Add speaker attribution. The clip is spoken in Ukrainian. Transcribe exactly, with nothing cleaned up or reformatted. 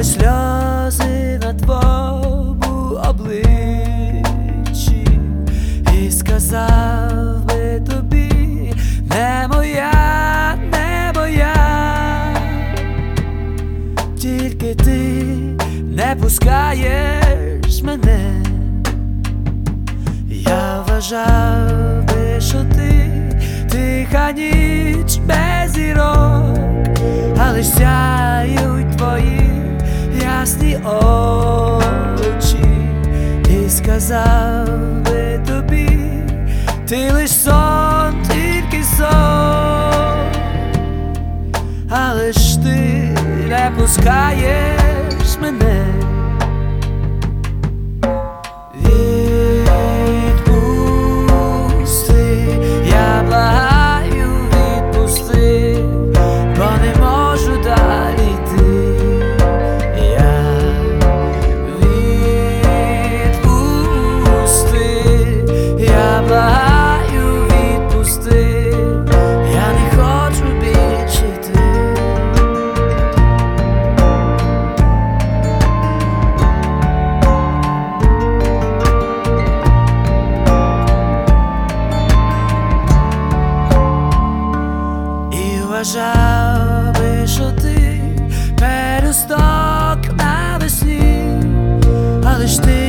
Speaker 1: але сльози на твоєму обличчі, і сказав би тобі: не моя, не моя, тільки ти не пускаєш мене. Я вважав би, що ти тиха ніч без зірок, але ж сяють твої ясні очі, і сказав би тобі: ти лиш сон, тільки сон, але ж ти не пускаєш мене. Вважав би, що ти пелюсток навесні, але ж ти